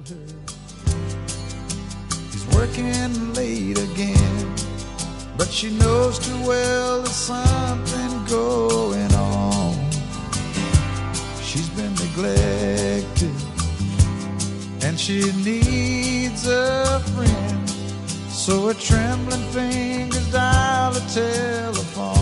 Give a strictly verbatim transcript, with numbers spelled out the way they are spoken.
her. He's working late again, but she knows too well there's something going on. She's been neglected, and she needs a friend. So her trembling fingers dial the telephone.